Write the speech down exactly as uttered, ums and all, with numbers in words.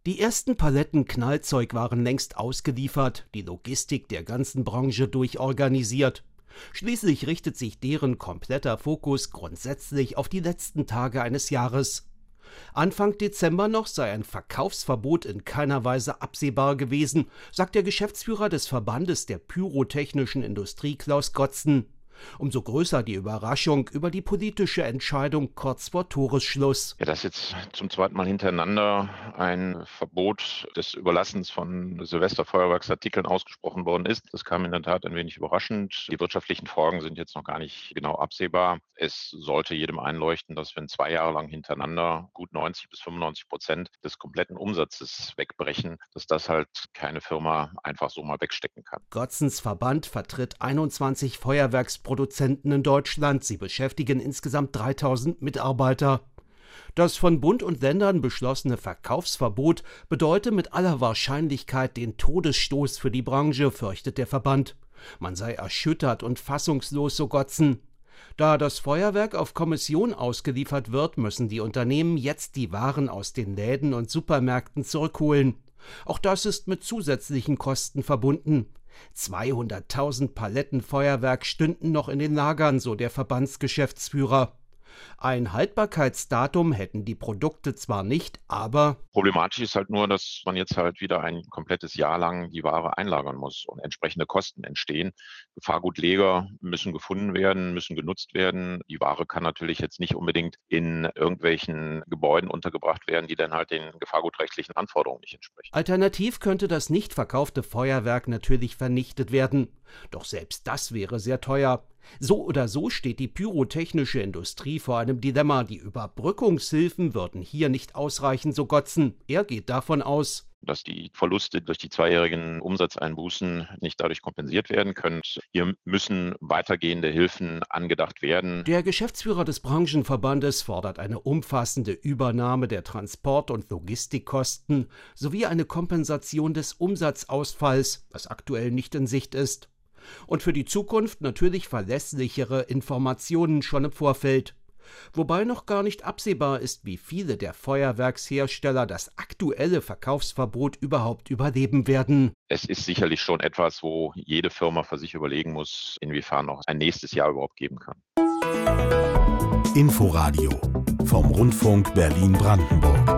Die ersten Paletten Knallzeug waren längst ausgeliefert, die Logistik der ganzen Branche durchorganisiert. Schließlich richtet sich deren kompletter Fokus grundsätzlich auf die letzten Tage eines Jahres. Anfang Dezember noch sei ein Verkaufsverbot in keiner Weise absehbar gewesen, sagt der Geschäftsführer des Verbandes der pyrotechnischen Industrie Klaus Gotzen. Umso größer die Überraschung über die politische Entscheidung kurz vor Toresschluss. Ja, dass jetzt zum zweiten Mal hintereinander ein Verbot des Überlassens von Silvesterfeuerwerksartikeln ausgesprochen worden ist, das kam in der Tat ein wenig überraschend. Die wirtschaftlichen Folgen sind jetzt noch gar nicht genau absehbar. Es sollte jedem einleuchten, dass wenn zwei Jahre lang hintereinander gut neunzig bis fünfundneunzig Prozent des kompletten Umsatzes wegbrechen, dass das halt keine Firma einfach so mal wegstecken kann. Gotzens Verband vertritt einundzwanzig Feuerwerksproduzenten in Deutschland. Sie beschäftigen insgesamt dreitausend Mitarbeiter. Das von Bund und Ländern beschlossene Verkaufsverbot bedeute mit aller Wahrscheinlichkeit den Todesstoß für die Branche, fürchtet der Verband. Man sei erschüttert und fassungslos, so Gotzen. Da das Feuerwerk auf Kommission ausgeliefert wird, müssen die Unternehmen jetzt die Waren aus den Läden und Supermärkten zurückholen. Auch das ist mit zusätzlichen Kosten verbunden. zweihunderttausend Paletten Feuerwerk stünden noch in den Lagern, so der Verbandsgeschäftsführer. Ein Haltbarkeitsdatum hätten die Produkte zwar nicht, aber problematisch ist halt nur, dass man jetzt halt wieder ein komplettes Jahr lang die Ware einlagern muss und entsprechende Kosten entstehen. Gefahrgutleger müssen gefunden werden, müssen genutzt werden. Die Ware kann natürlich jetzt nicht unbedingt in irgendwelchen Gebäuden untergebracht werden, die dann halt den gefahrgutrechtlichen Anforderungen nicht entsprechen. Alternativ könnte das nicht verkaufte Feuerwerk natürlich vernichtet werden. Doch selbst das wäre sehr teuer. So oder so steht die pyrotechnische Industrie vor einem Dilemma. Die Überbrückungshilfen würden hier nicht ausreichen, so Gotzen. Er geht davon aus, dass die Verluste durch die zweijährigen Umsatzeinbußen nicht dadurch kompensiert werden können. Hier müssen weitergehende Hilfen angedacht werden. Der Geschäftsführer des Branchenverbandes fordert eine umfassende Übernahme der Transport- und Logistikkosten sowie eine Kompensation des Umsatzausfalls, was aktuell nicht in Sicht ist. Und für die Zukunft natürlich verlässlichere Informationen schon im Vorfeld. Wobei noch gar nicht absehbar ist, wie viele der Feuerwerkshersteller das aktuelle Verkaufsverbot überhaupt überleben werden. Es ist sicherlich schon etwas, wo jede Firma für sich überlegen muss, inwiefern noch ein nächstes Jahr überhaupt geben kann. Inforadio vom Rundfunk Berlin-Brandenburg.